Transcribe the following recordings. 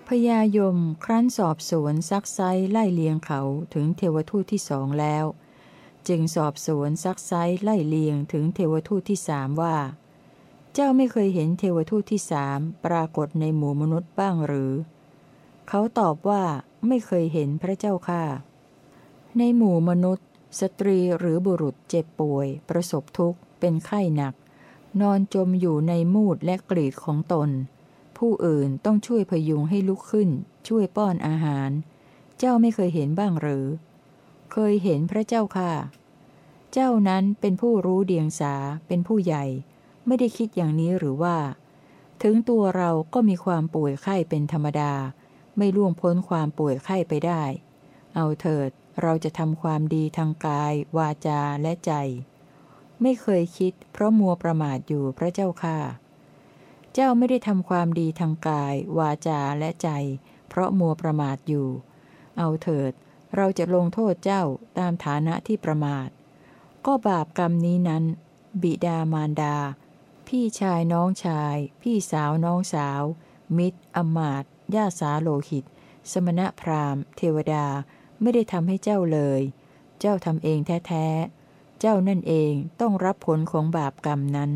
พญายมครั้นสอบสวนซักไซไล่เลียงเขาถึงเทวทูตที่สองแล้วจึงสอบสวนซักไซไล่เลียงถึงเทวทูตที่สามว่าเจ้าไม่เคยเห็นเทวทูตที่สามปรากฏในหมู่มนุษย์บ้างหรือเขาตอบว่าไม่เคยเห็นพระเจ้าค่ะในหมู่มนุษย์สตรีหรือบุรุษเจ็บป่วยประสบทุกข์เป็นไข้หนักนอนจมอยู่ในมูดและกรีดของตนผู้อื่นต้องช่วยพยุงให้ลุกขึ้นช่วยป้อนอาหารเจ้าไม่เคยเห็นบ้างหรือเคยเห็นพระเจ้าค่ะเจ้านั้นเป็นผู้รู้เดียงสาเป็นผู้ใหญ่ไม่ได้คิดอย่างนี้หรือว่าถึงตัวเราก็มีความป่วยไข้เป็นธรรมดาไม่ล่วงพ้นความป่วยไข้ไปได้เอาเถิดเราจะทำความดีทางกายวาจาและใจไม่เคยคิดเพราะมัวประมาทอยู่พระเจ้าค่ะเจ้าไม่ได้ทำความดีทางกายวาจาและใจเพราะมัวประมาทอยู่เอาเถิดเราจะลงโทษเจ้าตามฐานะที่ประมาทก็บาปกรรมนี้นั้นบิดามารดาพี่ชายน้องชายพี่สาวน้องสาวมิตรอมาตย์ญาติสาโลหิตสมณพราหมณ์เทวดาไม่ได้ทำให้เจ้าเลยเจ้าทำเองแท้ๆเจ้านั่นเองต้องรับผลของบาปกรรมนั้น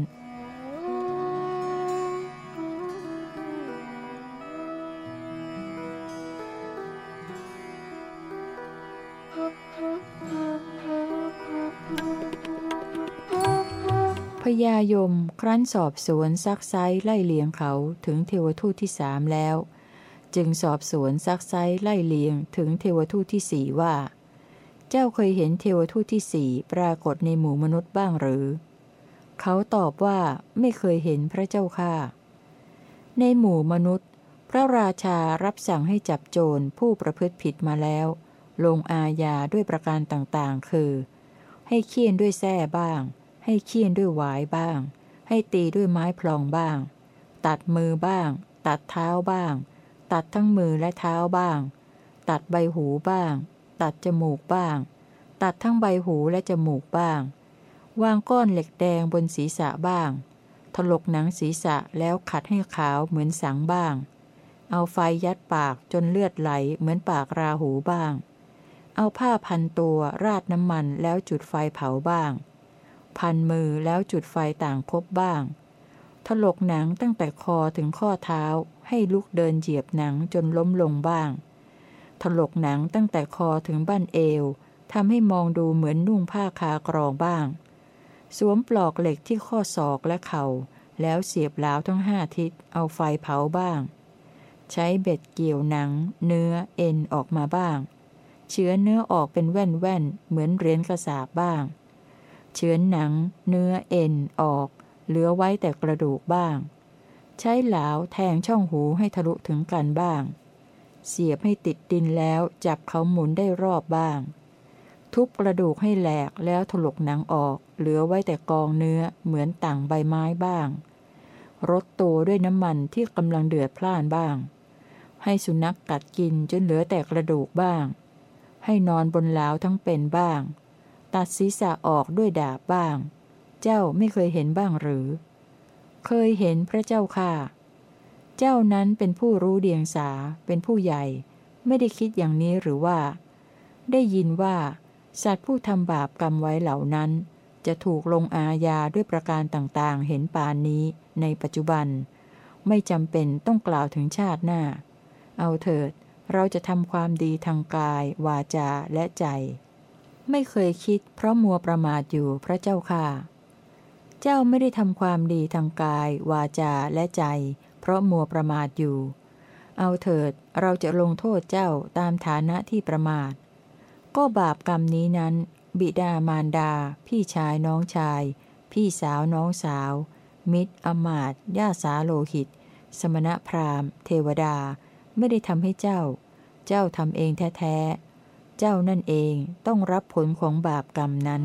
พญายมครั้นสอบสวนซักไซไล่เลียงเขาถึงเทวทูตที่สามแล้วจึงสอบสวนซักไซไล่เลียงถึงเทวทูตที่สี่ว่าเจ้าเคยเห็นเทวทูตที่สี่ปรากฏในหมู่มนุษย์บ้างหรือเขาตอบว่าไม่เคยเห็นพระเจ้าค่ะในหมู่มนุษย์พระราชารับสั่งให้จับโจรผู้ประพฤติผิดมาแล้วลงอาญาด้วยประการต่างๆคือให้เฆี่ยนด้วยแส้บ้างให้เฆี่ยนด้วยหวายบ้างให้ตีด้วยไม้พลองบ้างตัดมือบ้างตัดเท้าบ้างตัดทั้งมือและเท้าบ้างตัดใบหูบ้างตัดจมูกบ้างตัดทั้งใบหูและจมูกบ้างวางก้อนเหล็กแดงบนศีรษะบ้างถลกหนังศีรษะแล้วขัดให้ขาวเหมือนสังบ้างเอาไฟยัดปากจนเลือดไหลเหมือนปากราหูบ้างเอาผ้าพันตัวราดน้ำมันแล้วจุดไฟเผาบ้างพันมือแล้วจุดไฟต่างพบบ้างถลกหนังตั้งแต่คอถึงข้อเท้าให้ลุกเดินเหยียบหนังจนล้มลงบ้างถลกหนังตั้งแต่คอถึงบั้นเอวทำให้มองดูเหมือนนุ่งผ้าคากรองบ้างสวมปลอกเหล็กที่ข้อศอกและเข่าแล้วเสียบเหลาทั้ง5 ทิศเอาไฟเผาบ้างใช้เบ็ดเกี่ยวหนังเนื้อเอ็นออกมาบ้างเฉือนเนื้อออกเป็นแว่นๆเหมือนเหรียญกระสาบบ้างเฉือนหนังเนื้อเอ็นออกเหลือไว้แต่กระดูกบ้างใช้เหลาแทงช่องหูให้ทะลุถึงกันบ้างเสียบให้ติดดินแล้วจับเขาหมุนได้รอบบ้างทุบกระดูกให้แหลกแล้วถลกหนังออกเหลือไว้แต่กองเนื้อเหมือนต่างใบไม้บ้างรดตัวด้วยน้ำมันที่กำลังเดือดพล่านบ้างให้สุนัขกัดกินจนเหลือแต่กระดูกบ้างให้นอนบนเหลาทั้งเป็นบ้างตัดศีรษะออกด้วยดาบบ้างเจ้าไม่เคยเห็นบ้างหรือเคยเห็นพระเจ้าค่ะเจ้านั้นเป็นผู้รู้เดียงสาเป็นผู้ใหญ่ไม่ได้คิดอย่างนี้หรือว่าได้ยินว่าสัตว์ผู้ทำบาปกรรมไว้เหล่านั้นจะถูกลงอาญาด้วยประการต่างๆเห็นปานนี้ในปัจจุบันไม่จำเป็นต้องกล่าวถึงชาติหน้าเอาเถิดเราจะทำความดีทางกายวาจาและใจไม่เคยคิดเพราะมัวประมาทอยู่พระเจ้าค่ะเจ้าไม่ได้ทำความดีทางกายวาจาและใจเพราะมัวประมาทอยู่เอาเถิดเราจะลงโทษเจ้าตามฐานะที่ประมาทก็บาปกรรมนี้นั้นบิดามารดาพี่ชายน้องชายพี่สาวน้องสาวมิตรอมาตย์ญาติสาโลหิตสมณพราหมณ์เทวดาไม่ได้ทำให้เจ้าทำเองแท้ๆเจ้านั่นเองต้องรับผลของบาปกรรมนั้น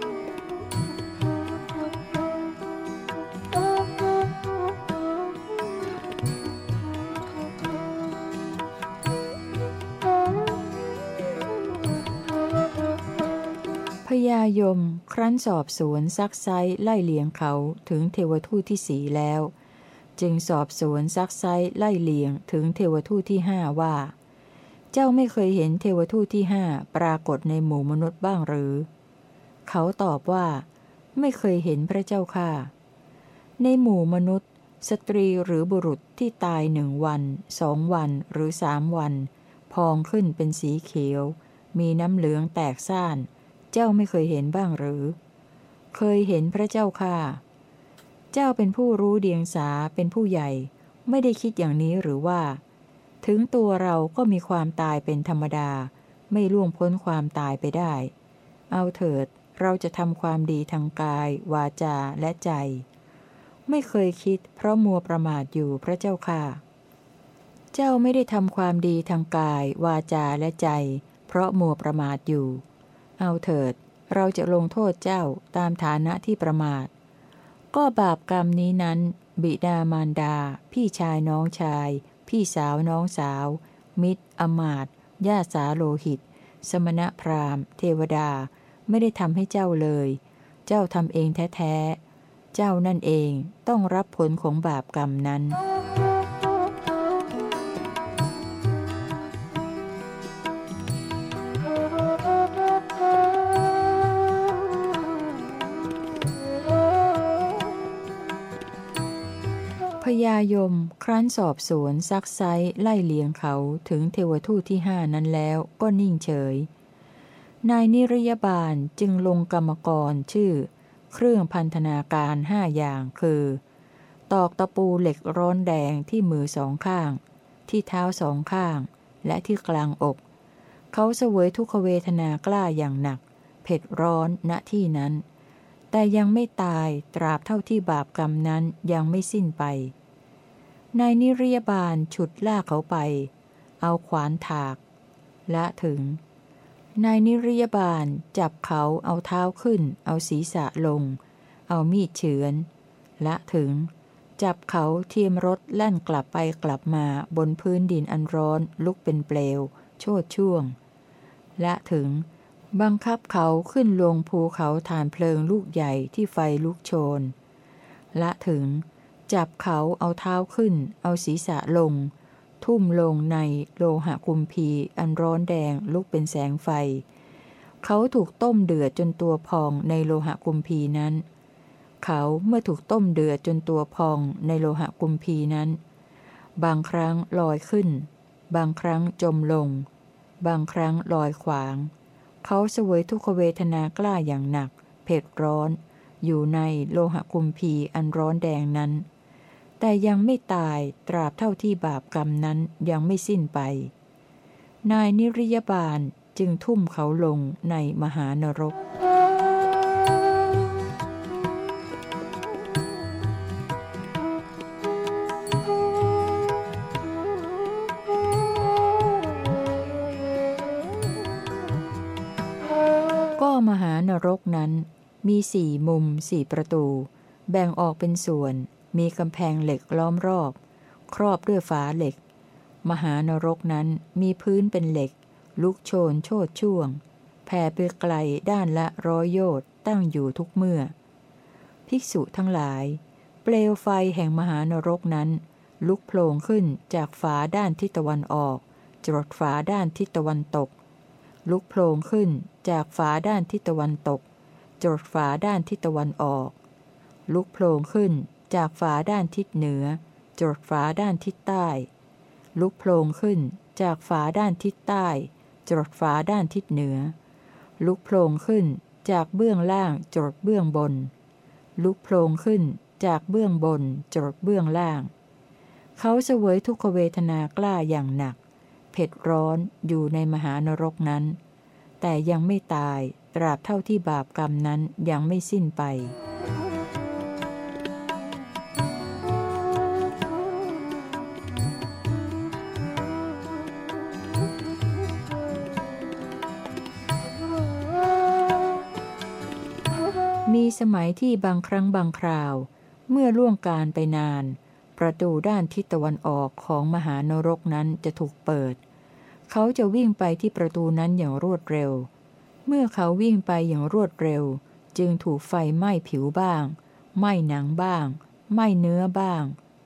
พญายมครั้นสอบสวนซักไซไล่เลียงเขาถึงเทวทูตที่สี่แล้วจึงสอบสวนซักไซไล่เลียงถึงเทวทูตที่ห้าว่า เจ้าไม่เคยเห็นเทวทูตที่ห้าปรากฏในหมู่มนุษย์บ้างหรือเขาตอบว่าไม่เคยเห็นพระเจ้าค่ะในหมู่มนุษย์สตรีหรือบุรุษที่ตาย1 วัน2 วันหรือ3 วันพองขึ้นเป็นสีเขียวมีน้ำเหลืองแตกซ่านเจ้าไม่เคยเห็นบ้างหรือเคยเห็นพระเจ้าค่ะเจ้าเป็นผู้รู้เดียงสาเป็นผู้ใหญ่ไม่ได้คิดอย่างนี้หรือว่าถึงตัวเราก็มีความตายเป็นธรรมดาไม่ล่วงพ้นความตายไปได้เอาเถิดเราจะทำความดีทางกายวาจาและใจไม่เคยคิดเพราะมัวประมาทอยู่พระเจ้าค่ะเจ้าไม่ได้ทำความดีทางกายวาจาและใจเพราะมัวประมาทอยู่เอาเถิดเราจะลงโทษเจ้าตามฐานะที่ประมาทก็บาปกรรมนี้นั้นบิดามารดาพี่ชายน้องชายพี่สาวน้องสาวมิตรอมาตย์ญาติสาโลหิตสมณพราหมณ์เทวดาไม่ได้ทำให้เจ้าเลยเจ้าทำเองแท้ๆเจ้านั่นเองต้องรับผลของบาปกรรมนั้นพญายมครั้นสอบสวนซักไซไล่เลียงเขาถึงเทวทูตที่ห้านั้นแล้วก็นิ่งเฉยนายนิรยบาลจึงลงกรรมกรชื่อเครื่องพันธนาการ5 อย่างคือตอกตะปูเหล็กร้อนแดงที่มือ2 ข้างที่เท้า2 ข้างและที่กลางอกเขาเสวยทุกขเวทนากล้าอย่างหนักเผ็ดร้อนณที่นั้นแต่ยังไม่ตายตราบเท่าที่บาปกรรมนั้นยังไม่สิ้นไปนายนิรยบาลฉุดลากเขาไปเอาขวานถากละถึงนายนิรยบาลจับเขาเอาเท้าขึ้นเอาศีรษะลงเอามีดเฉือนละถึงจับเขาเทียมรถแล่นกลับไปกลับมาบนพื้นดินอันร้อนลุกเป็นเปลวโชติช่วงละถึงบังคับเขาขึ้นลงภูเขาฐานเพลิงลูกใหญ่ที่ไฟลุกโชนละถึงจับเขาเอาเท้าขึ้นเอาศีรษะลงทุ่มลงในโลหะกุมพีอันร้อนแดงลุกเป็นแสงไฟเขาถูกต้มเดือดจนตัวพองในโลหะกุมพีนั้นเขาเมื่อถูกต้มเดือดจนตัวพองในโลหะกุมพีนั้นบางครั้งลอยขึ้นบางครั้งจมลงบางครั้งลอยขวางเขาเสวยทุกขเวทนากล้าอย่างหนักเผ็ดร้อนอยู่ในโลหะกุมพีอันร้อนแดงนั้นแต่ยังไม่ตายตราบเท่าที่บาปกรรมนั้นยังไม่สิ้นไปนายนิรยบาลจึงทุ่มเขาลงในมหานรกก็มหานรกนั้นมี4 มุม 4 ประตูแบ่งออกเป็นส่วนมีกำแพงเหล็กล้อมรอบครอบด้วยฝาเหล็กมหานรกนั้นมีพื้นเป็นเหล็กลุกโชนโชติช่วงแผ่ไปไกลด้านละ100 โยชน์ตั้งอยู่ทุกเมื่อภิกษุทั้งหลายเปลวไฟแห่งมหานรกนั้นลุกโผล่ขึ้นจากฝาด้านทิศตะวันออกจรดฝาด้านทิศตะวันตกลุกโผล่ขึ้นจากฝาด้านทิศตะวันตกจรดฝาด้านทิศตะวันออกลุกโผล่ขึ้นจากฝาด้านทิศเหนือจรดฝาด้านทิศใต้ลุกโผล่ขึ้นจากฝาด้านทิศใต้จรดฝาด้านทิศเหนือลุกโผล่ขึ้นจากเบื้องล่างจรดเบื้องบนลุกโผล่ขึ้นจากเบื้องบนจรดเบื้องล่างเขาเสวยทุกขเวทนากล้าอย่างหนักเผ็ดร้อนอยู่ในมหานรกนั้นแต่ยังไม่ตายตราบเท่าที่บาปกรรมนั้นยังไม่สิ้นไปมีสมัยที่บางครั้งบางคราวเมื่อล่วงการไปนานประตูด้านทิศตะวันออกของมหานรกนั้นจะถูกเปิดเขาจะวิ่งไปที่ประตูนั้นอย่างรวดเร็วเมื่อเขาวิ่งไปอย่างรวดเร็วจึงถูกไฟไหม้ผิวบ้างไหม้หนังบ้างไหม้เนื้อบ้าง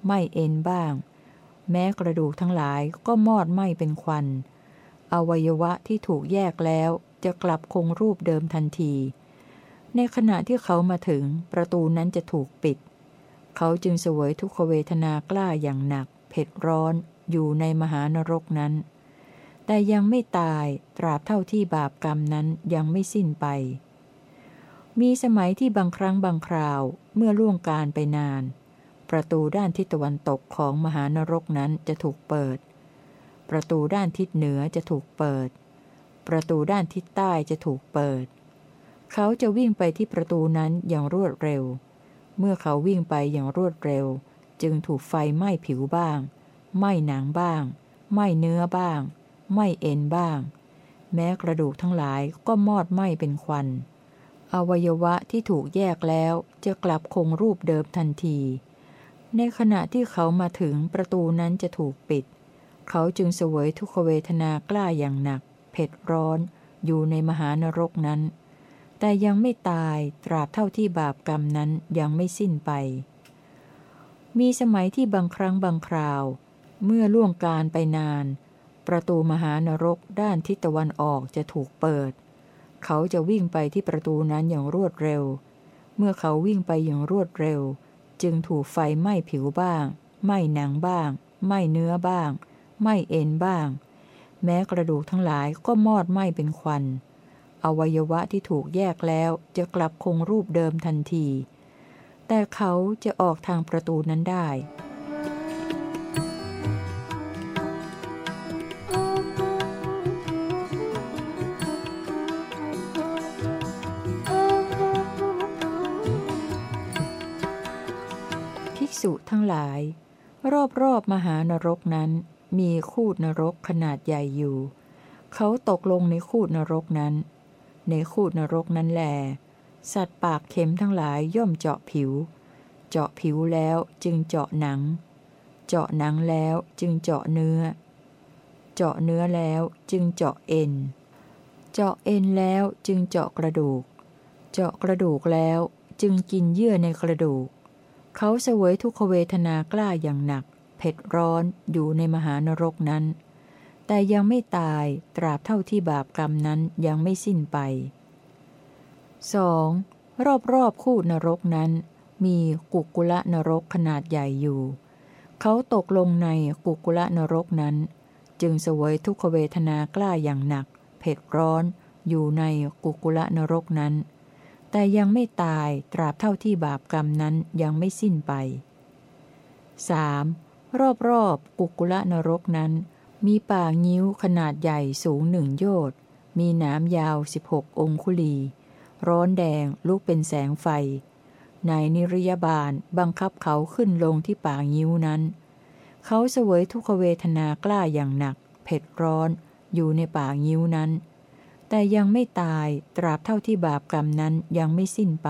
ไม่เอ็นบ้างแม้กระดูกทั้งหลายก็มอดไหม้เป็นควันอวัยวะที่ถูกแยกแล้วจะกลับคงรูปเดิมทันทีในขณะที่เขามาถึงประตูนั้นจะถูกปิดเขาจึงเสวยทุกขเวทนากล้าอย่างหนักเผ็ดร้อนอยู่ในมหานรกนั้นแต่ยังไม่ตายตราบเท่าที่บาปกรรมนั้นยังไม่สิ้นไปมีสมัยที่บางครั้งบางคราวเมื่อล่วงการไปนานประตูด้านทิศตะวันตกของมหานรกนั้นจะถูกเปิดประตูด้านทิศเหนือจะถูกเปิดประตูด้านทิศใต้จะถูกเปิดเขาจะวิ่งไปที่ประตูนั้นอย่างรวดเร็วเมื่อเขาวิ่งไปอย่างรวดเร็วจึงถูกไฟไหม้ผิวบ้างไหม้หนังบ้างไหม้เนื้อบ้างไหม้เอ็นบ้างแม้กระดูกทั้งหลายก็มอดไหม้เป็นควันอวัยวะที่ถูกแยกแล้วจะกลับคงรูปเดิมทันทีในขณะที่เขามาถึงประตูนั้นจะถูกปิดเขาจึงเสวยทุกขเวทนากล้าอย่างหนักเผ็ดร้อนอยู่ในมหานรกนั้นแต่ยังไม่ตายตราบเท่าที่บาปกรรมนั้นยังไม่สิ้นไปมีสมัยที่บางครั้งบางคราวเมื่อล่วงการไปนานประตูมหานรกด้านทิศตะวันออกจะถูกเปิดเขาจะวิ่งไปที่ประตูนั้นอย่างรวดเร็วเมื่อเขาวิ่งไปอย่างรวดเร็วจึงถูกไฟไหม้ผิวบ้างไหม้หนังบ้างไหม้เนื้อบ้างไหม้เอ็นบ้างแม้กระดูกทั้งหลายก็มอดไหม้เป็นควันอวัยวะที่ถูกแยกแล้วจะกลับคงรูปเดิมทันทีแต่เขาจะออกทางประตูนั้นได้ภิกษุทั้งหลายรอบๆมหานรกนั้นมีคูดนรกขนาดใหญ่อยู่เขาตกลงในคูดนรกนั้นในคูดนรกนั้นแลสัตว์ปากเข็มทั้งหลายย่อมเจาะผิวเจาะผิวแล้วจึงเจาะหนังเจาะหนังแล้วจึงเจาะเนื้อเจาะเนื้อแล้วจึงเจาะเอ็นเจาะเอ็นแล้วจึงเจาะกระดูกเจาะกระดูกแล้วจึงกินเยื่อในกระดูกเขาเสวยทุกขเวทนากล้าอย่างหนักเผ็ดร้อนอยู่ในมหานรกนั้นแต่ยังไม่ตายตราบเท่าที่บาปกรรมนั้นยังไม่สิ้นไป 2. รอบคูนรกนั้นมีกุกุละนรกขนาดใหญ่อยู่เขาตกลงในกุกุละนรกนั้นจึงเสวยทุกขเวทนากล้าอย่างหนักเผ็ดร้อนอยู่ในกุกุละนรกนั้นแต่ยังไม่ตายตราบเท่าที่บาปกรรมนั้นยังไม่สิ้นไป 3. รอบกุกุละนรกนั้นมีป่างิ้วขนาดใหญ่สูง1 โยชน์มีหนามยาว16 องคุลีร้อนแดงลุกเป็นแสงไฟนายนิรยาบาลบังคับเขาขึ้นลงที่ป่างิ้วนั้นเขาเสวยทุกขเวทนากล้าอย่างหนักเผ็ดร้อนอยู่ในป่างิ้วนั้นแต่ยังไม่ตายตราบเท่าที่บาปกรรมนั้นยังไม่สิ้นไป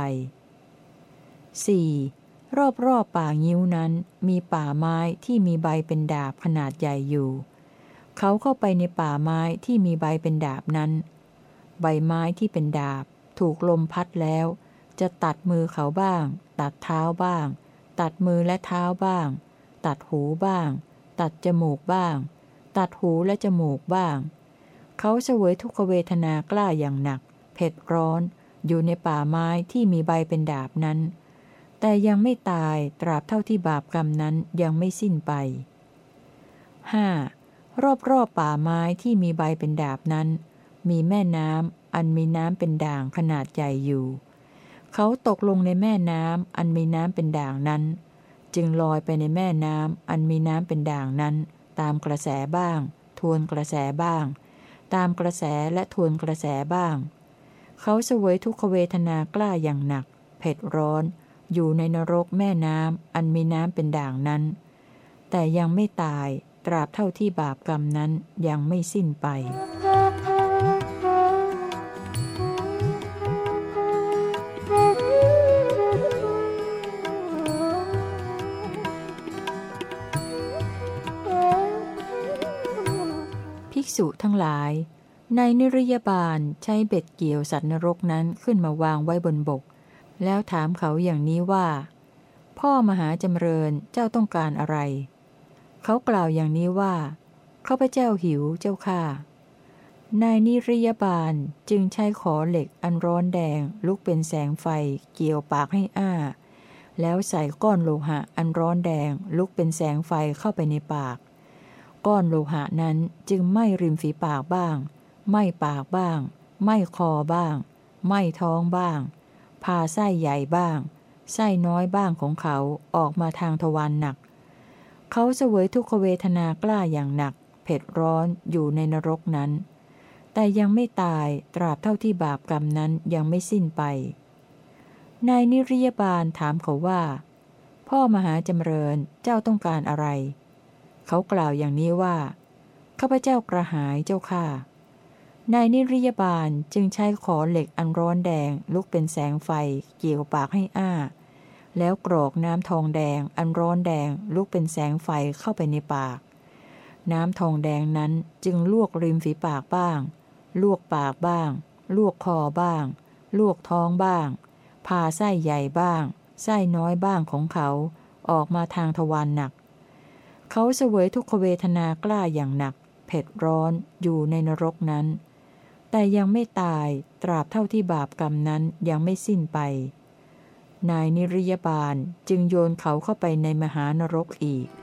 4. รอบป่างิ้วนั้นมีป่าไม้ที่มีใบเป็นดาบขนาดใหญ่อยู่เขาเข้าไปในป่าไม้ที่มีใบเป็นดาบนั้นใบไม้ที่เป็นดาบถูกลมพัดแล้วจะตัดมือเขาบ้างตัดเท้าบ้างตัดมือและเท้าบ้างตัดหูบ้างตัดจมูกบ้างตัดหูและจมูกบ้างเขาเสวยทุกขเวทนากล้าอย่างหนักเผ็ดร้อนอยู่ในป่าไม้ที่มีใบเป็นดาบนั้นแต่ยังไม่ตายตราบเท่าที่บาปกรรมนั้นยังไม่สิ้นไป 5. รอบป่าไม้ที่มีใบเป็นดาบนั้นมีแม่น้ำอันมีน้ำเป็นด่างขนาดใหญ่อยู่เขาตกลงในแม่น้ำอันมีน้ำเป็นด่างนั้นจึงลอยไปในแม่น้ำอันมีน้ำเป็นด่างนั้นตามกระแสบ้างทวนกระแสบ้างตามกระแสและทวนกระแสบ้างเขาเสวยทุกขเวทนากล้าอย่างหนักเผ็ดร้อนอยู่ในนรกแม่น้ำอันมีน้ำเป็นด่างนั้นแต่ยังไม่ตายตราบเท่าที่บาปกรรมนั้นยังไม่สิ้นไปภิกษุทั้งหลายในนิรยาบาลใช้เบ็ดเกี่ยวสัตว์นรกนั้นขึ้นมาวางไว้บนบกแล้วถามเขาอย่างนี้ว่าพพ่อมหาจำเริญเจ้าต้องการอะไรเขากล่าวอย่างนี้ว่าข้าพเจ้าหิวเจ้าค่ะนายนิริยบาลจึงใช้ขอเหล็กอันร้อนแดงลุกเป็นแสงไฟเกี่ยวปากให้อ้าแล้วใส่ก้อนโลหะอันร้อนแดงลุกเป็นแสงไฟเข้าไปในปากก้อนโลหะนั้นจึงไหม้ริมฝีปากบ้างไหม้ปากบ้างไหม้คอบ้างไหม้ท้องบ้างพาไส้ใหญ่บ้างไส้น้อยบ้างของเขาออกมาทางทวารหนักเขาเสวยทุกขเวทนากล้าอย่างหนักเผ็ดร้อนอยู่ในนรกนั้นแต่ยังไม่ตายตราบเท่าที่บาปกรรมนั้นยังไม่สิ้นไปนายนิริยบาลถามเขาว่าพ่อมหาจำเริญเจ้าต้องการอะไรเขากล่าวอย่างนี้ว่าข้าพเจ้ากระหายเจ้าค่ะนายนิริยบาลจึงใช้ขอเหล็กอันร้อนแดงลุกเป็นแสงไฟเกี่ยวปากให้อ้าแล้วกรอกน้ำทองแดงอันร้อนแดงลุกเป็นแสงไฟเข้าไปในปากน้ำทองแดงนั้นจึงลวกริมฝีปากบ้างลวกปากบ้างลวกคอบ้างลวกท้องบ้างพาไส้ใหญ่บ้างไส้น้อยบ้างของเขาออกมาทางทวารหนักเขาเสวยทุกขเวทนากล้าอย่างหนักเผ็ดร้อนอยู่ในนรกนั้นแต่ยังไม่ตายตราบเท่าที่บาปกรรมนั้นยังไม่สิ้นไปนายนิริยบาลจึงโยนเขาเข้าไปในมหานรกอีก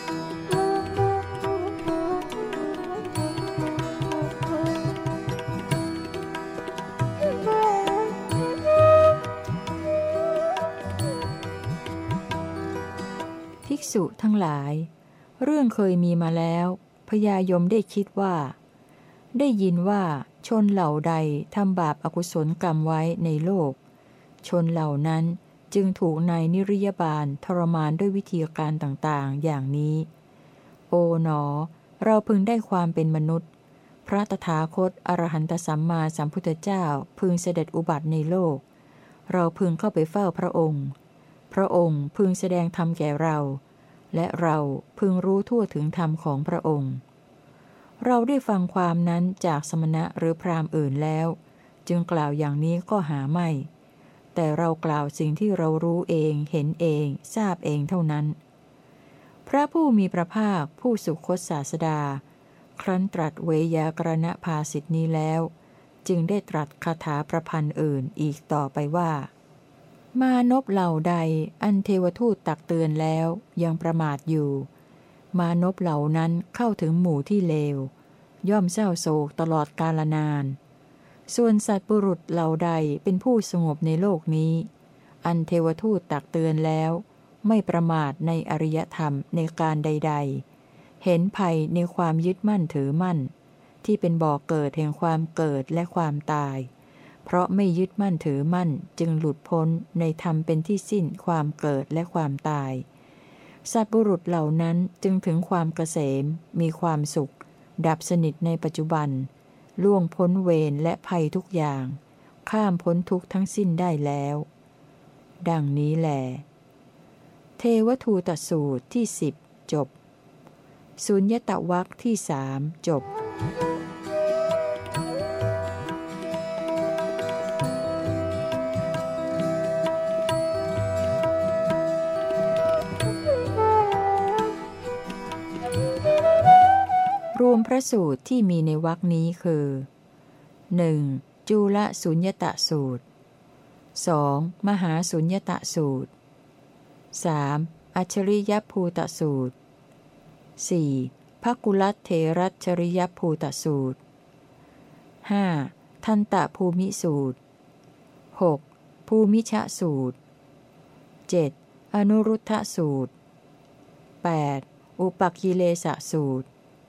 ภิกษุทั้งหลายเรื่องเคยมีมาแล้วพญายมได้คิดว่าได้ยินว่าชนเหล่าใดทำบาปอกุศลกรรมไว้ในโลกชนเหล่านั้นจึงถูกนายนิริยบาลทรมานด้วยวิธีการต่างๆอย่างนี้โอ๋หนอเราพึงได้ความเป็นมนุษย์พระตถาคตอรหันตสัมมาสัมพุทธเจ้าพึงเสด็จอุบัติในโลกเราพึงเข้าไปเฝ้าพระองค์พระองค์พึงแสดงธรรมแก่เราและเราพึงรู้ทั่วถึงธรรมของพระองค์เราได้ฟังความนั้นจากสมณะหรือพราหมณ์อื่นแล้วจึงกล่าวอย่างนี้ก็หาไม่แต่เรากล่าวสิ่งที่เรารู้เองเห็นเองทราบเองเท่านั้นพระผู้มีพระภาคผู้สุคตศาสดาครั้นตรัสเวยากรณภาสิทธินี้แล้วจึงได้ตรัสคาถาประพันธ์อื่นอีกต่อไปว่ามานพเหล่าใดอันเทวทูตตักเตือนแล้วยังประมาทอยู่มานพเหล่านั้นเข้าถึงหมู่ที่เลวย่อมเศร้าโศกตลอดกาลนานส่วนสัตว์บุรุษเหล่าใดเป็นผู้สงบในโลกนี้อันเทวทูตตักเตือนแล้วไม่ประมาทในอริยธรรมในการใดๆเห็นภัยในความยึดมั่นถือมั่นที่เป็นบ่อเกิดแห่งความเกิดและความตายเพราะไม่ยึดมั่นถือมั่นจึงหลุดพ้นในธรรมเป็นที่สิ้นความเกิดและความตายสัตว์บุรุษเหล่านั้นจึงถึงความเกษมมีความสุขดับสนิทในปัจจุบันล่วงพ้นเวรและภัยทุกอย่างข้ามพ้นทุกข์ทั้งสิ้นได้แล้วดังนี้แลเทวทูตสูตรที่10จบสุญญตวรรคที่3จบรวมพระสูตรที่มีในวรรคนี้คือ 1. จุลสุญญตสูตร 2. มหาสุญญตสูตร 3. อัจฉริยภูตสูตร 4. ภกุลัตเถรัชริยภูตสูตร 5. ทันตภูมิสูตร 6. ภูมิชสูตร 7. อนุรุทธสูตร 8. อุปกิเลสสูตร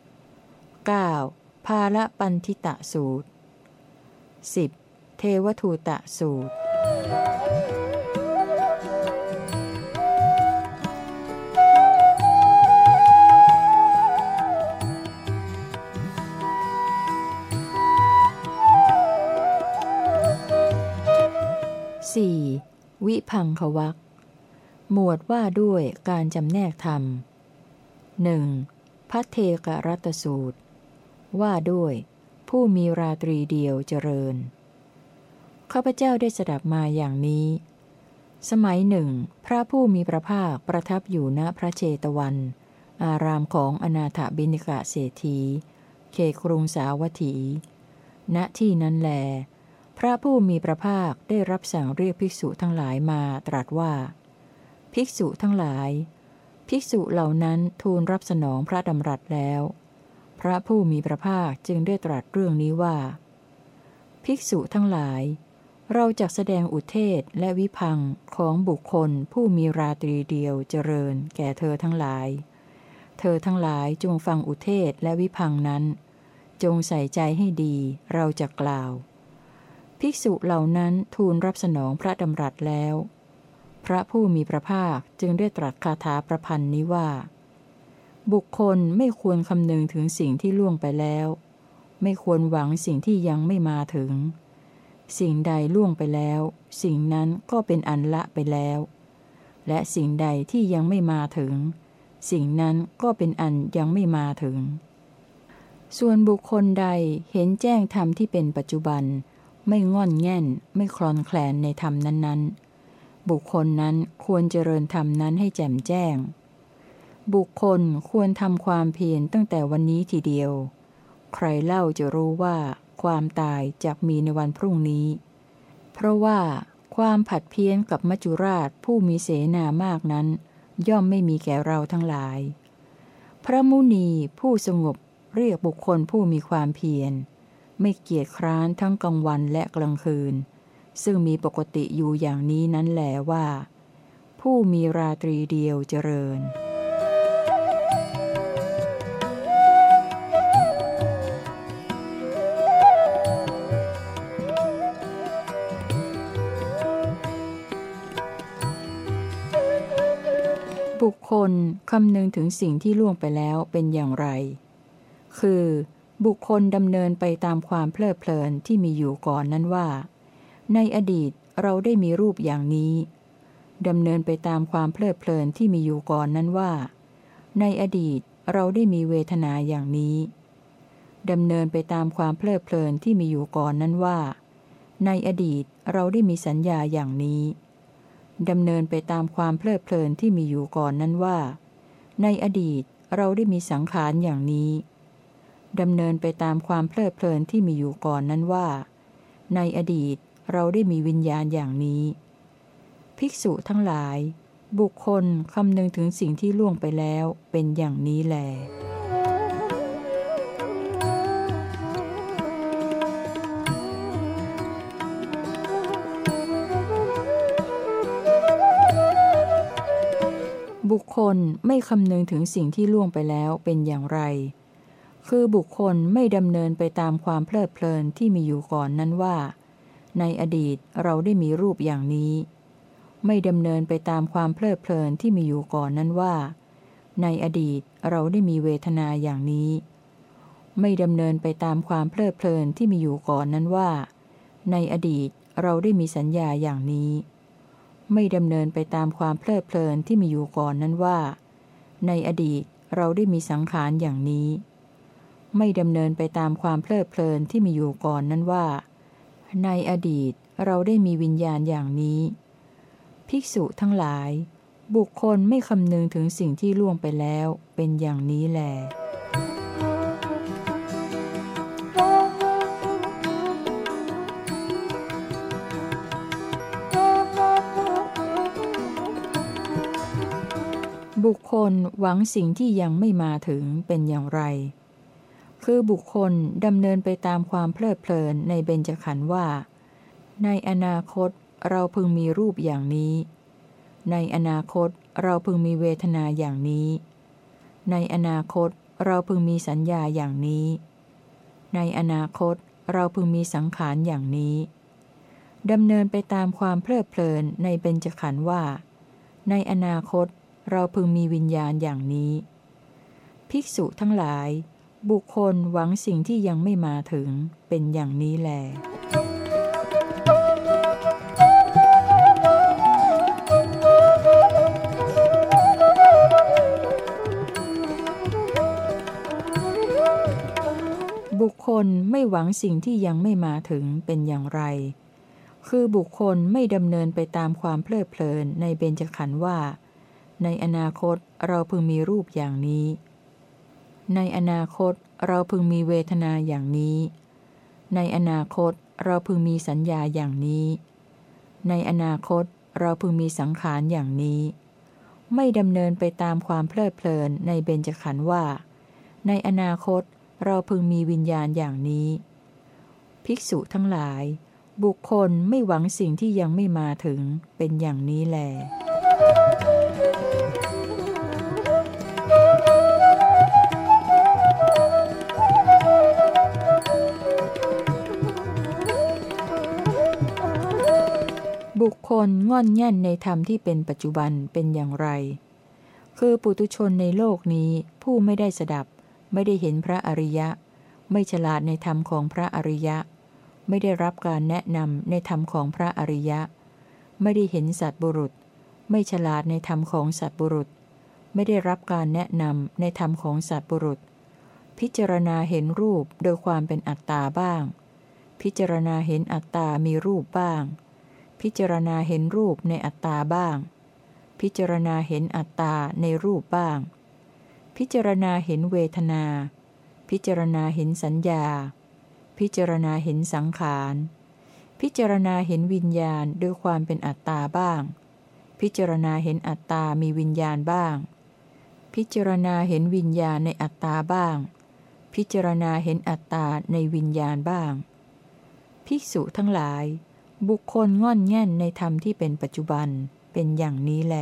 9. ภาลปันทิตะสูตร 10. เทวทูตสูตรวิพังควรรคหมวดว่าด้วยการจำแนกธรรม 1. พัทเทกรัตสูตรว่าด้วยผู้มีราตรีเดียวเจริญข้าพเจ้าได้สดับมาอย่างนี้สมัยหนึ่งพระผู้มีพระภาคประทับอยู่ณพระเชตวัน อารามของอนาถบิณฑิกะเศรษฐีเขตกรุงสาวัตถี ณที่นั้นแลพระผู้มีพระภาคได้รับสั่งเรียกภิกษุทั้งหลายมาตรัสว่า ภิกษุทั้งหลายภิกษุเหล่านั้นทูลรับสนองพระดำรัสแล้ว พระผู้มีพระภาคจึงได้ตรัสเรื่องนี้ว่า ภิกษุทั้งหลายเราจักแสดงอุเทศและวิพังค์ของบุคคลผู้มีราตรีเดียวเจริญแก่เธอทั้งหลาย เธอทั้งหลายจงฟังอุเทศและวิพังค์นั้นจงใส่ใจให้ดีเราจะกล่าว ภิกษุเหล่านั้นทูลรับสนองพระดำรัสแล้ว พระผู้มีพระภาคจึงได้ตรัสคาถาประพันธ์นี้ว่า บุคคลไม่ควรคำนึงถึงสิ่งที่ล่วงไปแล้วไม่ควรหวังสิ่งที่ยังไม่มาถึงสิ่งใดล่วงไปแล้วสิ่งนั้นก็เป็นอันละไปแล้วและสิ่งใดที่ยังไม่มาถึงสิ่งนั้นก็เป็นอันยังไม่มาถึงส่วนบุคคลใดเห็นแจ้งธรรมที่เป็นปัจจุบันไม่ง่อนแง่นไม่คลอนแคลนในธรรมนั้นๆบุคคลนั้นควรเจริญธรรมนั้นให้แจ่มแจ้งบุคคลควรทำความเพียรตั้งแต่วันนี้ทีเดียวใครเล่าจะรู้ว่าความตายจะมีในวันพรุ่งนี้เพราะว่าความผัดเพี้ยนกับมัจจุราชผู้มีเสนามากนั้นย่อมไม่มีแก่เราทั้งหลายพระมุนีผู้สงบเรียกบุคคลผู้มีความเพียรไม่เกียจคร้านทั้งกลางวันและกลางคืนซึ่งมีปกติอยู่อย่างนี้นั้นแหลว่าผู้มีราตรีเดียวเจริญบุคคลคำนึงถึงสิ่งที่ล่วงไปแล้วเป็นอย่างไรคือบุคคลดำเนินไปตามความเพลิดเพลินที่มีอยู่ก่อนนั้นว่าในอดีตเราได้มีรูปอย่างนี้ดำเนินไปตามความเพลิดเพลินที่มีอยู่ก่อนนั้นว่าในอดีตเราได้มีเวทนาอย่างนี้ดำเนินไปตามความเพลิดเพลินที่มีอยู่ก่อนนั้นว่าในอดีตเราได้มีสัญญาอย่างนี้ดำเนินไปตามความเพลิดเพลินที่มีอยู่ก่อนนั้นว่าในอดีตเราได้มีสังขารอย่างนี้ดำเนินไปตามความเพลิดเพลินที่มีอยู่ก่อนนั้นว่าในอดีตเราได้มีวิญญาณอย่างนี้ภิกษุทั้งหลายบุคคลคำนึงถึงสิ่งที่ล่วงไปแล้วเป็นอย่างนี้แลบุคคลไม่คำนึงถึงสิ่งที่ล่วงไปแล้วเป็นอย่างไรคือบุคคลไม่ดำเนินไปตามความเพลิดเพลินที่มีอยู่ก่อนนั้นว่าในอดีตเราได้มีรูปอย่างนี้ไม่ดำเนินไปตามความเพลิดเพลินที่มีอยู่ก่อนนั้นว่าในอดีตเราได้มีเวทนาอย่างนี้ไม่ดำเนินไปตามความเพลิดเพลินที่มีอยู่ก่อนนั้นว่าในอดีตเราได้มีสัญญาอย่างนี้ไม่ดำเนินไปตามความเพลิดเพลินที่มีอยู่ก่อนนั้นว่าในอดีตเราได้มีสังขารอย่างนี้ไม่ดำเนินไปตามความเพลิดเพลินที่มีอยู่ก่อนนั้นว่าในอดีตเราได้มีวิญญาณอย่างนี้ภิกษุทั้งหลายบุคคลไม่คำนึงถึงสิ่งที่ล่วงไปแล้วเป็นอย่างนี้แลบุคคลหวังสิ่งที่ยังไม่มาถึงเป็นอย่างไรคือบุคคลดำเนินไปตามความเพลิดเพลินในเบญจขันธ์ว่าในอนาคตเราพึงมีรูปอย่างนี้ในอนาคตเราพึงมีเวทนาอย่างนี้ในอนาคตเราพึงมีสัญญาอย่างนี้ในอนาคตเราพึงมีสังขารอย่างนี้ดำเนินไปตามความเพลิดเพลินในเบญจขันธ์ว่าในอนาคตเราพึงมีวิญญาณอย่างนี้ภิกษุทั้งหลายบุคคลหวังสิ่งที่ยังไม่มาถึงเป็นอย่างนี้แลบุคคลไม่หวังสิ่งที่ยังไม่มาถึงเป็นอย่างไรคือบุคคลไม่ดำเนินไปตามความเพลิดเพลินในเบญจขันธ์ว่าในอนาคตเราพึงมีรูปอย่างนี้ในอนาคตเราพึงมีเวทนาอย่างนี้ในอนาคตเราพึงมีสัญญาอย่างนี้ในอนาคตเราพึงมีสังขารอย่างนี้ไม่ดำเนินไปตามความเพลิดเพลินในเบญจขันธ์ว่าในอนาคตเราพึงมีวิญญาณอย่างนี้ภิกษุทั้งหลายบุคคลไม่หวังสิ่งที่ยังไม่มาถึงเป็นอย่างนี้แลบุคคลง่อนแง่นในธรรมที่เป็นปัจจุบันเป็นอย่างไรคือปุถุชนในโลกนี้ผู้ไม่ได้สดับไม่ได้เห็นพระอริยะไม่ฉลาดในธรรมของพระอริยะไม่ได้รับการแนะนำในธรรมของพระอริยะไม่ได้เห็นสัตบุรุษไม่ฉลาดในธรรมของสัตบุรุษไม่ได้รับการแนะนำในธรรมของสัตบุรุษพิจารณาเห็นรูปโดยความเป็นอัตตาบ้างพิจารณาเห็นอัตตามีรูปบ้างพิจารณาเห็นรูปในอัตตาบ้างพิจารณาเห็นอัตตาในรูปบ้างพิจารณาเห็นเวทนาพิจารณาเห็นสัญญาพิจารณาเห็นสังขารพิจารณาเห็นวิญญาณโดยความเป็นอัตตาบ้างพิจารณาเห็นอัตตามีวิญญาณบ้างพิจารณาเห็นวิญญาณในอัตตาบ้างพิจารณาเห็นอัตตาในวิญญาณบ้างภิกษุทั้งหลายบุคคลง่อนแง่นในธรรมที่เป็นปัจจุบันเป็นอย่างนี้แล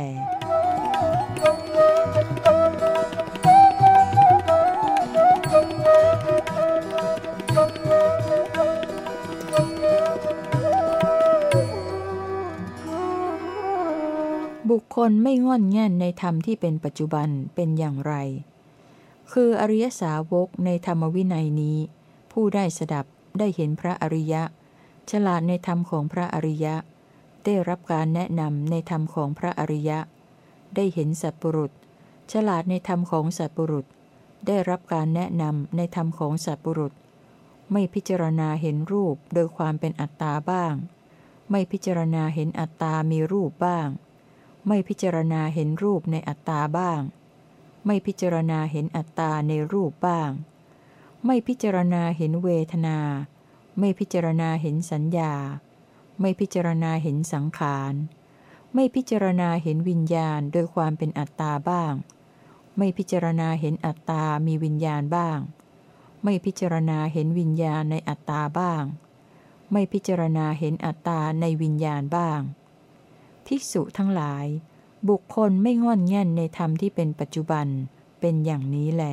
บุคคลไม่ง่อนแง่นในธรรมที่เป็นปัจจุบันเป็นอย่างไรคืออริยสาวกในธรรมวินัยนี้ผู้ได้สดับได้เห็นพระอริยะฉลาดในธรรมของพระอริยะได้รับการแนะนำในธรรมของพระอริยะได้เห็นสัตบุรุษฉลาดในธรรมของสัตบุรุษได้รับการแนะนำในธรรมของสัตบุรุษไม่พิจารณาเห็นรูปโดยความเป็นอัตตาบ้างไม่พิจารณาเห็นอัตตามีรูปบ้างไม่พิจารณาเห็นรูปในอัตตาบ้างไม่พิจารณาเห็นอัตตาในรูปบ้างไม่พิจารณาเห็นเวทนาไม่พิจารณาเห็นสัญญาไม่พิจารณาเห็นสังขารไม่พิจารณาเห็นวิญญาณโดยความเป็นอัตตาบ้างไม่พิจารณาเห็นอัตตามีวิญญาณบ้างไม่พิจารณาเห็นวิญญาณในอัตตาบ้างไม่พิจารณาเห็นอัตตาในวิญญาณบ้างภิกษุทั้งหลายบุคคลไม่ง่อนแง่นในธรรมที่เป็นปัจจุบันเป็นอย่างนี้แล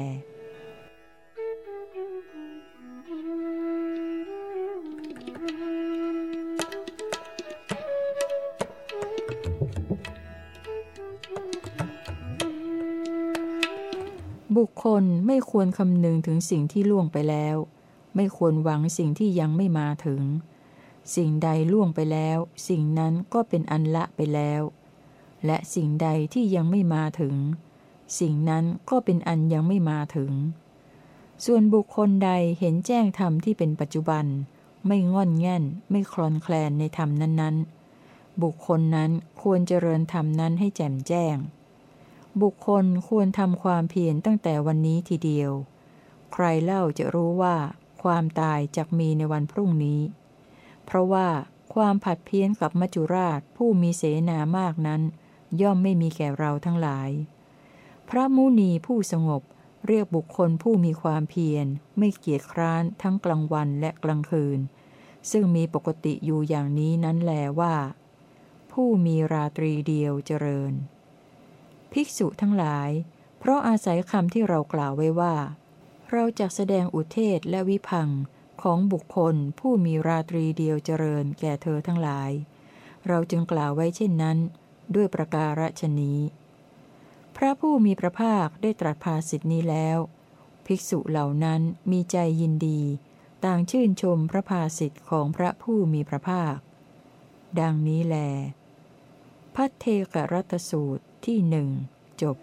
บุคคลไม่ควรคำนึงถึงสิ่งที่ล่วงไปแล้วไม่ควรหวังสิ่งที่ยังไม่มาถึงสิ่งใดล่วงไปแล้วสิ่งนั้นก็เป็นอันละไปแล้วและสิ่งใดที่ยังไม่มาถึงสิ่งนั้นก็เป็นอันยังไม่มาถึงส่วนบุคคลใดเห็นแจ้งธรรมที่เป็นปัจจุบันไม่ง่อนแง่นไม่คลอนแคลนในธรรมนั้นๆบุคคลนั้นควรเจริญธรรมนั้นให้แจ่มแจ้งบุคคลควรทำความเพียรตั้งแต่วันนี้ทีเดียวใครเล่าจะรู้ว่าความตายจักมีในวันพรุ่งนี้เพราะว่าความผัดเพี้ยนกับมัจจุราชผู้มีเสนามากนั้นย่อมไม่มีแก่เราทั้งหลายพระมุนีผู้สงบเรียกบุคคลผู้มีความเพียรไม่เกียจคร้านทั้งกลางวันและกลางคืนซึ่งมีปกติอยู่อย่างนี้นั้นแลว่าผู้มีราตรีเดียวเจริญภิกษุทั้งหลายเพราะอาศัยคำที่เรากล่าวไว้ว่าเราจะแสดงอุเทศและวิพังของบุคคลผู้มีราตรีเดียวเจริญแก่เธอทั้งหลายเราจึงกล่าวไว้เช่นนั้นด้วยประการฉนี้พระผู้มีพระภาคได้ตรัสภาษิตนี้แล้วภิกษุเหล่านั้นมีใจยินดีต่างชื่นชมพระภาษิตของพระผู้มีพระภาคดังนี้แลพัทเทกรัตสูตรที่หนึ่งจบ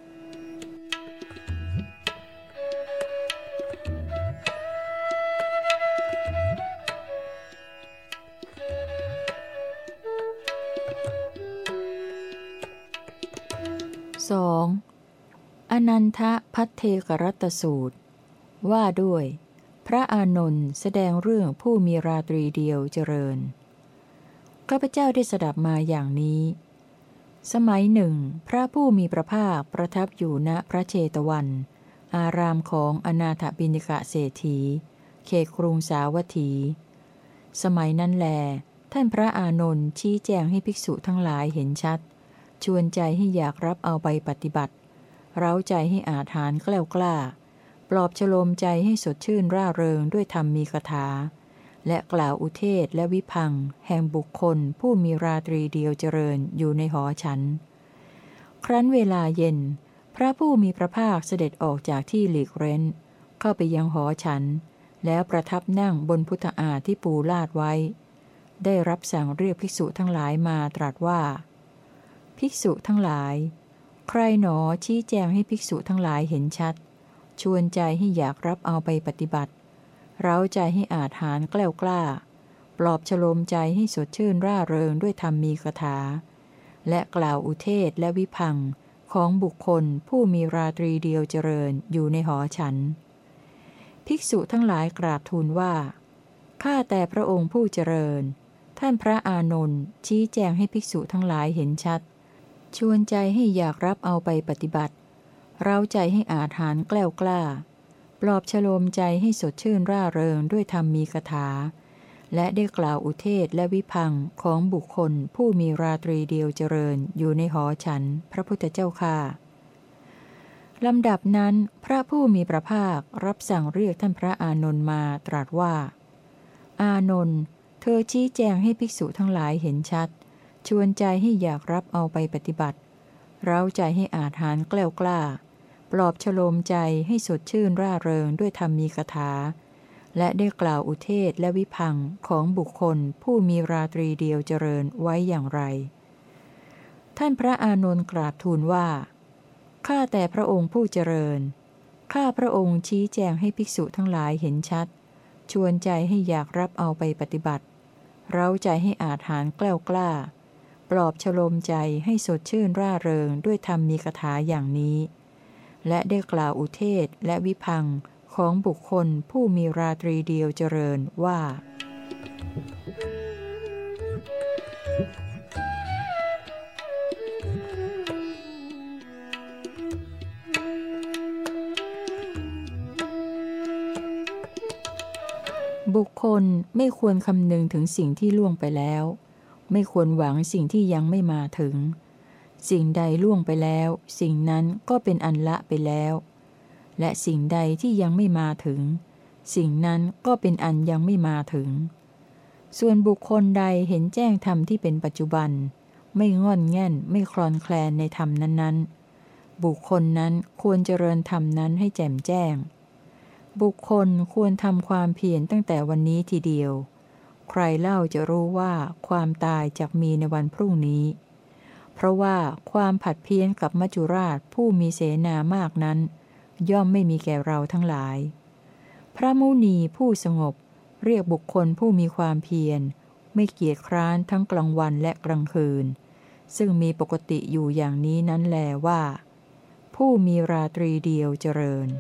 ออนันทภัทเทกรัตตสูตรว่าด้วยพระอานนท์แสดงเรื่องผู้มีราตรีเดียวเจริญข้าพเจ้าได้สดับมาอย่างนี้สมัยหนึ่งพระผู้มีพระภาคประทับอยู่ณพระเชตวัน อารามของอนาถบิณฑิกเศรษฐีเขตกรุงสาวัตถีสมัยนั้นแลท่านพระอานนท์ชี้แจงให้ภิกษุทั้งหลายเห็นชัดชวนใจให้อยากรับเอาไปปฏิบัติเร้าใจให้อาถรรพ์แกล้วกล้าปลอบฉโลมใจให้สดชื่นร่าเริงด้วยธรรมมีคาถาและกล่าวอุเทศและวิพังแห่งบุคคลผู้มีราตรีเดียวเจริญอยู่ในหอฉันครั้นเวลาเย็นพระผู้มีพระภาคเสด็จออกจากที่หลีกเร้นเข้าไปยังหอฉันแล้วประทับนั่งบนพุทธาฏที่ปูลาดไว้ได้รับสั่งเรียกภิกษุทั้งหลายมาตรัสว่าภิกษุทั้งหลายใครหนอชี้แจงให้ภิกษุทั้งหลายเห็นชัดชวนใจให้อยากรับเอาไปปฏิบัติเร้าใจให้อาถรรพ์แกล้วกล้าปลอบฉโลมใจให้สดชื่นร่าเริงด้วยธรรมมีคาถาและกล่าวอุเทศและวิพังของบุคคลผู้มีราตรีเดียวเจริญอยู่ในหอฉันภิกษุทั้งหลายกราบทูลว่าข้าแต่พระองค์ผู้เจริญท่านพระอานนท์ชี้แจงให้ภิกษุทั้งหลายเห็นชัดชวนใจให้อยากรับเอาไปปฏิบัติเร้าใจให้อาถรรพ์แกล้วกล้าปลอบฉโลมใจให้สดชื่นร่าเริงด้วยธรรมมีคาถาและได้กล่าวอุเทศและวิพังของบุคคลผู้มีราตรีเดียวเจริญอยู่ในหอฉันพระพุทธเจ้าค่าลำดับนั้นพระผู้มีพระภาครับสั่งเรียกท่านพระอานนท์มาตรัสว่าอานนท์เธอชี้แจงให้ภิกษุทั้งหลายเห็นชัดชวนใจให้อยากรับเอาไปปฏิบัติเร้าใจให้อาถรรพ์แกล้วกล้าปลอบฉโลมใจให้สดชื่นร่าเริงด้วยธรรมมีคาถาและได้กล่าวอุเทศและวิพังของบุคคลผู้มีราตรีเดียวเจริญไว้อย่างไรท่านพระอานนท์กราบทูลว่าข้าแต่พระองค์ผู้เจริญข้าพระองค์ชี้แจงให้ภิกษุทั้งหลายเห็นชัดชวนใจให้อยากรับเอาไปปฏิบัติเร้าใจให้อาถรรพ์แกล้วกล้าปลอบฉโลมใจให้สดชื่นร่าเริงด้วยธรรมมีคาถาอย่างนี้และได้กล่าวอุเทศและวิพังของบุคคลผู้มีราตรีเดียวเจริญว่าบุคคลไม่ควรคำนึงถึงสิ่งที่ล่วงไปแล้วไม่ควรหวังสิ่งที่ยังไม่มาถึงสิ่งใดล่วงไปแล้วสิ่งนั้นก็เป็นอันละไปแล้วและสิ่งใดที่ยังไม่มาถึงสิ่งนั้นก็เป็นอันยังไม่มาถึงส่วนบุคคลใดเห็นแจ้งธรรมที่เป็นปัจจุบันไม่งอนแง่นไม่คลอนแคลนในธรรมนั้นๆบุคคลนั้นควรเจริญธรรมนั้นให้แจ่มแจ้งบุคคลควรทำความเพียรตั้งแต่วันนี้ทีเดียวใครเล่าจะรู้ว่าความตายจะมีในวันพรุ่งนี้เพราะว่าความผัดเพี้ยนกับมัจจุราชผู้มีเสนามากนั้นย่อมไม่มีแก่เราทั้งหลายพระมุนีผู้สงบเรียกบุคคลผู้มีความเพียรไม่เกียจคร้านทั้งกลางวันและกลางคืนซึ่งมีปกติอยู่อย่างนี้นั้นแลว่าผู้มีราตรีเดียวเจริญ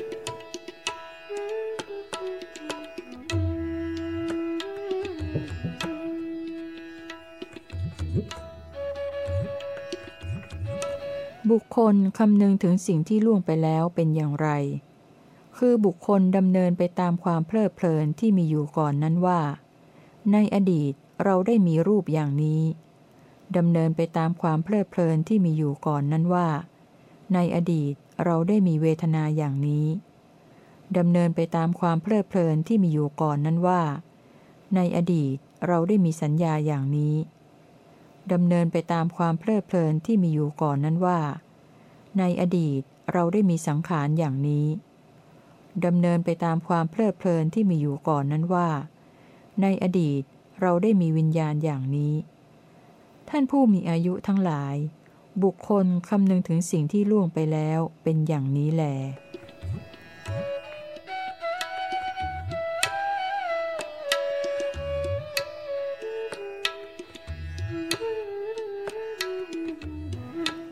บุคคลคำนึงถึงสิ่งที่ล่วงไปแล้วเป็นอย่างไรคือบุคคลดำเนินไปตามความเพลิดเพลินที่มีอยู่ก่อนนั้นว่าในอดีตเราได้มีรูปอย่างนี้ดำเนินไปตามความเพลิดเพลินที่มีอยู่ก่อนนั้นว่าในอดีตเราได้มีเวทนาอย่างนี้ดำเนินไปตามความเพลิดเพลินที่มีอยู่ก่อนนั้นว่าในอดีตเราได้มีสัญญาอย่างนี้ดำเนินไปตามความเพลิดเพลินที่มีอยู่ก่อนนั้นว่าในอดีตเราได้มีสังขารอย่างนี้ดำเนินไปตามความเพลิดเพลินที่มีอยู่ก่อนนั้นว่าในอดีตเราได้มีวิญญาณอย่างนี้ท่านผู้มีอายุทั้งหลายบุคคลคำนึงถึงสิ่งที่ล่วงไปแล้วเป็นอย่างนี้แล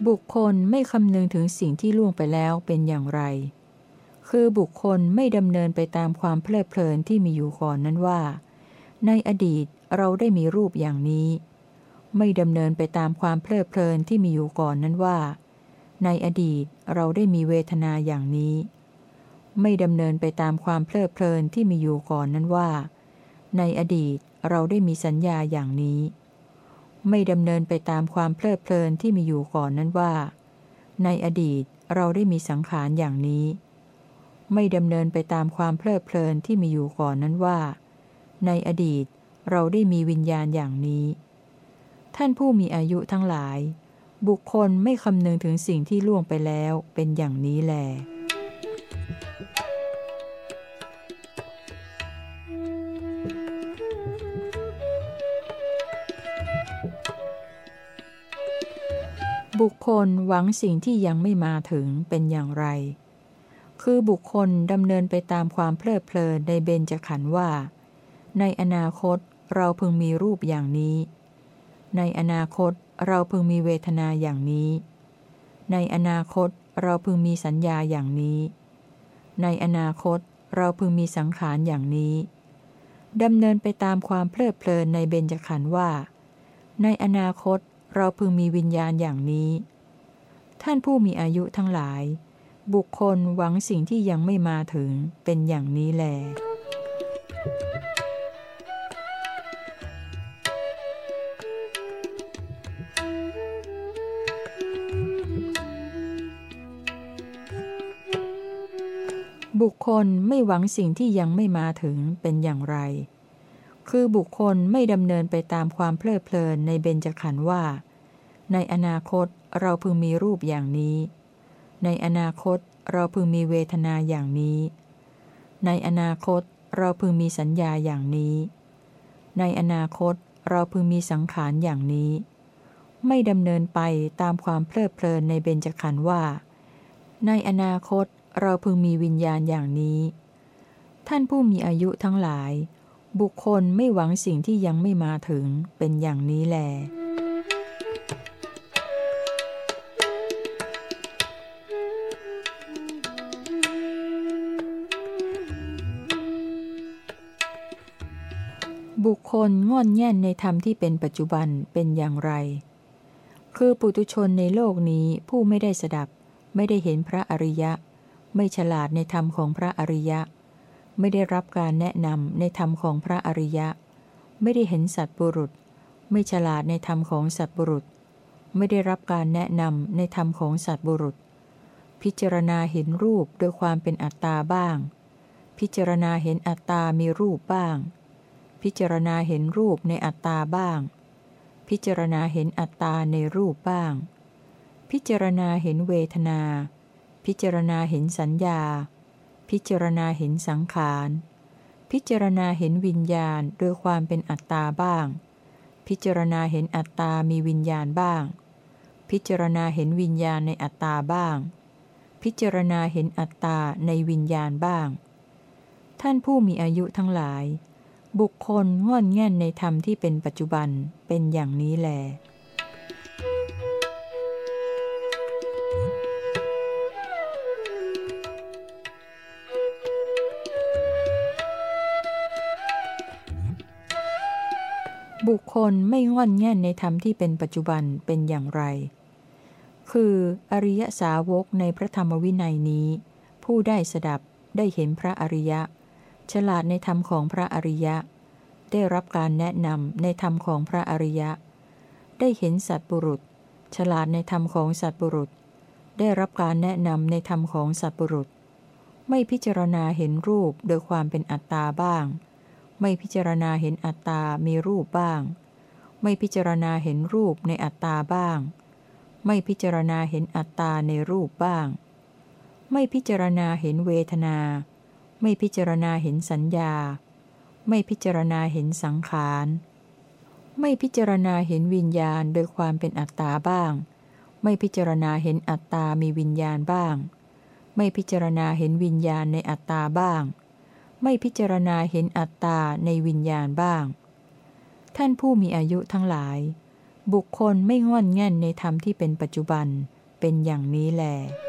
บุคคลไม่คำนึงถึงสิ่งที่ล่วงไปแล้วเป็นอย่างไรคือบุคคลไม่ดำเนินไปตามความเพลิดเพลินที่มีอยู่ก่อนนั้นว่าในอดีตเราได้มีรูปอย่างนี้ไม่ดำเนินไปตามความเพลิดเพลินที่มีอยู่ก่อนนั้นว่าในอดีตเราได้มีเวทนาอย่างนี้ไม่ดำเนินไปตามความเพลิดเพลินที่มีอยู่ก่อนนั้นว่าในอดีตเราได้มีสัญญาอย่างนี้ไม่ดำเนินไปตามความเพลิดเพลินที่มีอยู่ก่อนนั้นว่าในอดีตเราได้มีสังขารอย่างนี้ไม่ดำเนินไปตามความเพลิดเพลินที่มีอยู่ก่อนนั้นว่าในอดีตเราได้มีวิญญาณอย่างนี้ท่านผู้มีอายุทั้งหลายบุคคลไม่คำนึงถึงสิ่งที่ล่วงไปแล้วเป็นอย่างนี้แลบุคคลหวังสิ่งที่ยังไม่มาถึงเป็นอย่างไรคือบุคคลดำเนินไปตามความเพลิดเพลินในเบญจขันธ์ว่าในอนาคตเราพึงมีรูปอย่างนี้ในอนาคตเราพึงมีเวทนาอย่างนี้ในอนาคตเราพึงมีสัญญาอย่างนี้ในอนาคตเราพึงมีสังขารอย่างนี้ดำเนินไปตามความเพลิดเพลินในเบญจขันธ์ว่าในอนาคตเราพึงมีวิญญาณอย่างนี้ท่านผู้มีอายุทั้งหลายบุคคลหวังสิ่งที่ยังไม่มาถึงเป็นอย่างนี้แลบุคคลไม่หวังสิ่งที่ยังไม่มาถึงเป็นอย่างไรคือบุคคลไม่ดำเนินไปตามความเพลิดเพลินในเบญจขันธ์ว่าในอนาคตเราพึงมีรูปอย่างนี้ในอนาคตเราพึงมีเวทนาอย่างนี้ในอนาคตเราพึงมีสัญญาอย่างนี้ในอนาคตเราพึงมีสังขารอย่างนี้ไม่ดำเนินไปตามความเพลิดเพลินในเบญจขันธ์ว่าในอนาคตเราพึงมีวิญญาณอย่างนี้ท่านผู้มีอายุทั้งหลายบุคคลไม่หวังสิ่งที่ยังไม่มาถึงเป็นอย่างนี้แลบุคคลง่อนแง่นในธรรมที่เป็นปัจจุบันเป็นอย่างไรคือปุถุชนในโลกนี้ผู้ไม่ได้สดับไม่ได้เห็นพระอริยะไม่ฉลาดในธรรมของพระอริยะไม่ได้รับการแนะนำในธรรมของพระอริยะไม่ได้เห็นสัตบุรุษไม่ฉลาดในธรรมของสัตบุรุษไม่ได้รับการแนะนำในธรรมของสัตบุรุษพิจารณาเห็นรูปโดยความเป็นอัตตาบ้างพิจารณาเห็นอัตตามีรูปบ้างพิจารณาเห็นรูปในอัตตาบ้างพิจารณาเห็นอัตตาในรูปบ้างพิจารณาเห็นเวทนาพิจารณาเห็นสัญญาพิจารณาเห็นสังขารพิจารณาเห็นวิญญาณโดยความเป็นอัตตาบ้างพิจารณาเห็นอัตตามีวิญญาณบ้างพิจารณาเห็นวิญญาณในอัตตาบ้างพิจารณาเห็นอัตตาในวิญญาณบ้างท่านผู้มีอายุทั้งหลายบุคคลง่อนแง่นในธรรมที่เป็นปัจจุบันเป็นอย่างนี้แลบุคคลไม่ง่อนแง่นในธรรมที่เป็นปัจจุบันเป็นอย่างไรคืออริยสาวกในพระธรรมวินัยนี้ผู้ได้สดับได้เห็นพระอริยะฉลาดในธรรมของพระอริยะได้รับการแนะนำในธรรมของพระอริยะได้เห็นสัตบุรุษฉลาดในธรรมของสัตบุรุษได้รับการแนะนำในธรรมของสัตบุรุษไม่พิจารณาเห็นรูปโดยความเป็นอัตตาบ้างไม่พิจารณาเห็นอัตตามีรูปบ้างไม่พิจารณาเห็นรูปในอัตตาบ้างไม่พิจารณาเห็นอัตตาในรูปบ้างไม่พิจารณาเห็นเวทนาไม่พิจารณาเห็นสัญญาไม่พิจารณาเห็นสังขารไม่พิจารณาเห็นวิญญาณโดยความเป็นอัตตาบ้างไม่พิจารณาเห็นอัตตามีวิญญาณบ้างไม่พิจารณาเห็นวิญญาณในอัตตาบ้างไม่พิจารณาเห็นอัตตาในวิญญาณบ้างท่านผู้มีอายุทั้งหลายบุคคลไม่ง่อนแง่นในธรรมที่เป็นปัจจุบันเป็นอย่างนี้แล